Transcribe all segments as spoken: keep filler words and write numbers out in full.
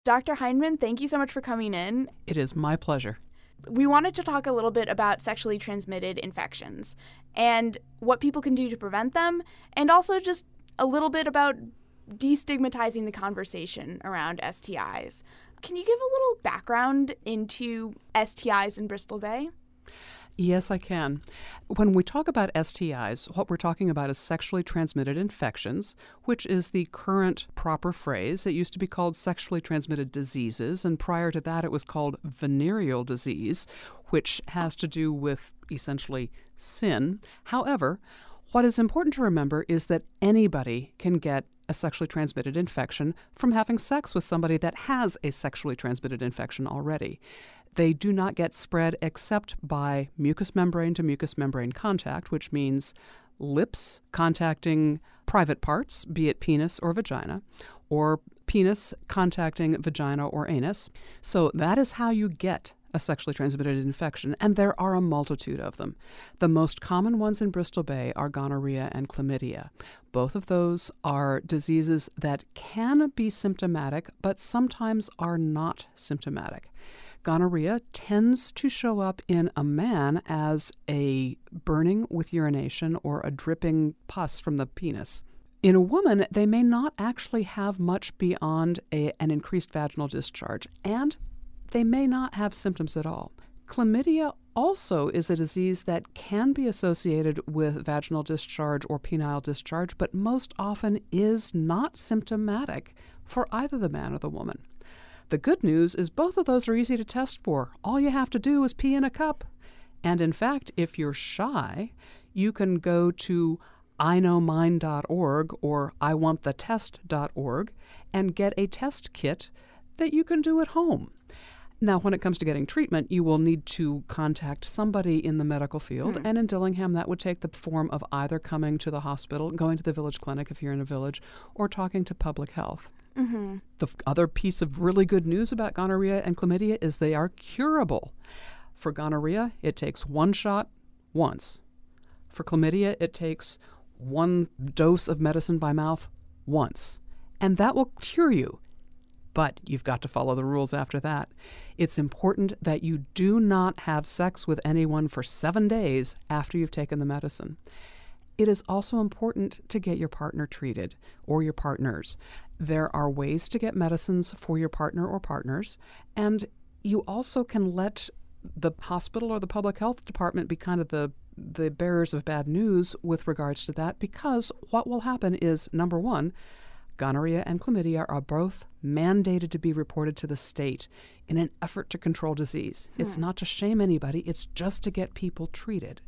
Doctor Hindman, thank you so much for coming in. It is my pleasure. We wanted to talk a little bit about sexually transmitted infections and what people can do to prevent them, and also just a little bit about destigmatizing the conversation around S T Is. Can you give a little background into S T Is in Bristol Bay? Yes, I can. When we talk about S T Is, what we're talking about is sexually transmitted infections, which is the current proper phrase. It used to be called sexually transmitted diseases, and prior to that it was called venereal disease, which has to do with essentially sin. However, what is important to remember is that anybody can get a sexually transmitted infection from having sex with somebody that has a sexually transmitted infection already. They do not get spread except by mucous membrane to mucous membrane contact, which means lips contacting private parts, be it penis or vagina, or penis contacting vagina or anus. So that is how you get a sexually transmitted infection, and there are a multitude of them. The most common ones in Bristol Bay are gonorrhea and chlamydia. Both of those are diseases that can be symptomatic, but sometimes are not symptomatic. Gonorrhea tends to show up in a man as a burning with urination or a dripping pus from the penis. In a woman, they may not actually have much beyond a, an increased vaginal discharge, and they may not have symptoms at all. Chlamydia also is a disease that can be associated with vaginal discharge or penile discharge, but most often is not symptomatic for either the man or the woman. The good news is both of those are easy to test for. All you have to do is pee in a cup. And in fact, if you're shy, you can go to I know mine dot org or I want the test dot org and get a test kit that you can do at home. Now, when it comes to getting treatment, you will need to contact somebody in the medical field, hmm. and in Dillingham, that would take the form of either coming to the hospital, going to the village clinic if you're in a village, or talking to public health. Mm-hmm. The f- other piece of really good news about gonorrhea and chlamydia is they are curable. For gonorrhea, it takes one shot once. For chlamydia, it takes one dose of medicine by mouth once. And that will cure you. But you've got to follow the rules after that. It's important that you do not have sex with anyone for seven days after you've taken the medicine. It is also important to get your partner treated or your partners. There are ways to get medicines for your partner or partners, and you also can let the hospital or the public health department be kind of the the bearers of bad news with regards to that, because what will happen is, number one, gonorrhea and chlamydia are both mandated to be reported to the state in an effort to control disease. Hmm. It's not to shame anybody, it's just to get people treated.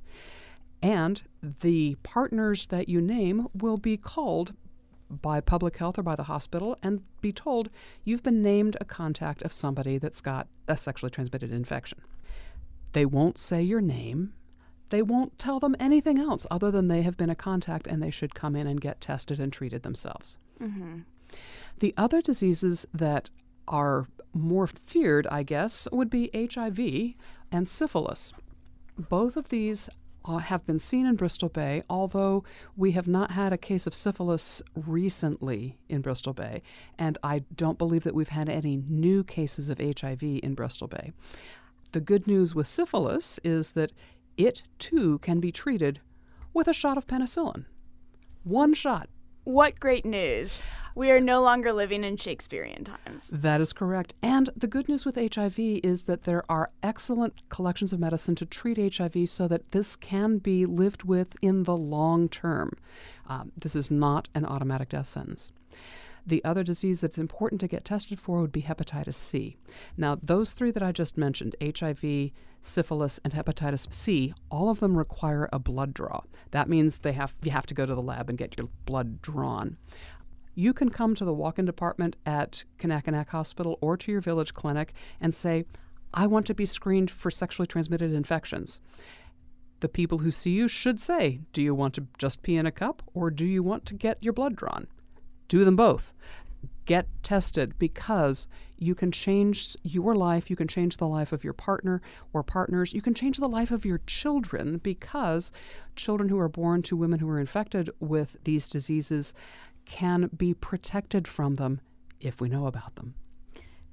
And the partners that you name will be called by public health or by the hospital and be told you've been named a contact of somebody that's got a sexually transmitted infection. They won't say your name. They won't tell them anything else other than they have been a contact and they should come in and get tested and treated themselves. Mm-hmm. The other diseases that are more feared, I guess, would be H I V and syphilis. Both of these uh, have been seen in Bristol Bay, although we have not had a case of syphilis recently in Bristol Bay, and I don't believe that we've had any new cases of H I V in Bristol Bay. The good news with syphilis is that it, too, can be treated with a shot of penicillin. One shot. What great news. We are no longer living in Shakespearean times. That is correct. And the good news with H I V is that there are excellent collections of medicine to treat H I V so that this can be lived with in the long term. Um, this is not an automatic death sentence. The other disease that's important to get tested for would be hepatitis C. Now, those three that I just mentioned, H I V, syphilis, and hepatitis C, all of them require a blood draw. That means they have you have to go to the lab and get your blood drawn. You can come to the walk-in department at Kanakanak Hospital or to your village clinic and say, I want to be screened for sexually transmitted infections. The people who see you should say, do you want to just pee in a cup or do you want to get your blood drawn? Do them both. Get tested, because you can change your life, you can change the life of your partner or partners, you can change the life of your children, because children who are born to women who are infected with these diseases can be protected from them if we know about them.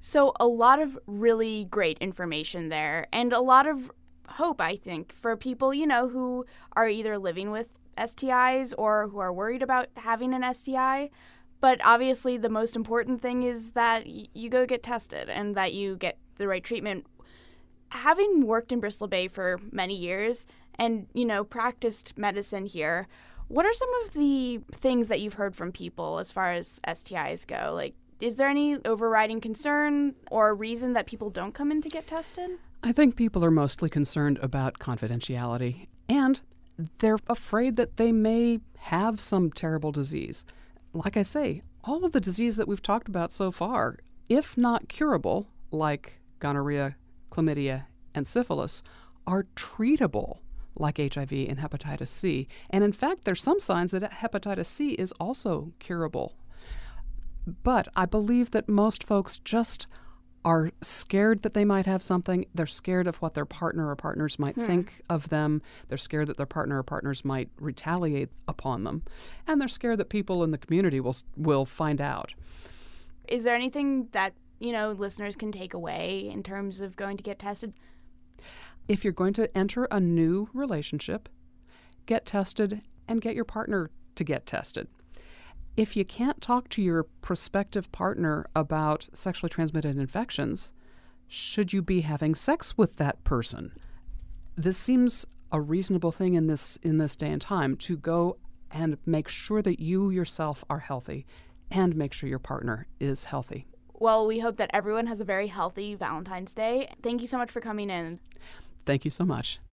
So a lot of really great information there, and a lot of hope, I think, for people, you know, who are either living with S T Is or who are worried about having an S T I. But obviously the most important thing is that y- you go get tested and that you get the right treatment. Having worked in Bristol Bay for many years and, you know, practiced medicine here, what are some of the things that you've heard from people as far as S T Is go? Like, is there any overriding concern or reason that people don't come in to get tested? I think people are mostly concerned about confidentiality, and they're afraid that they may have some terrible disease. Like I say, all of the disease that we've talked about so far, if not curable, like gonorrhea, chlamydia, and syphilis, are treatable, like H I V and hepatitis C. And in fact, there's some signs that hepatitis C is also curable. But I believe that most folks just are scared that they might have something. They're scared of what their partner or partners might hmm. think of them. They're scared that their partner or partners might retaliate upon them. And they're scared that people in the community will will find out. Is there anything that, you know, listeners can take away in terms of going to get tested? If you're going to enter a new relationship, get tested and get your partner to get tested. If you can't talk to your prospective partner about sexually transmitted infections, should you be having sex with that person? This seems a reasonable thing in this in this day and time, to go and make sure that you yourself are healthy and make sure your partner is healthy. Well, we hope that everyone has a very healthy Valentine's Day. Thank you so much for coming in. Thank you so much.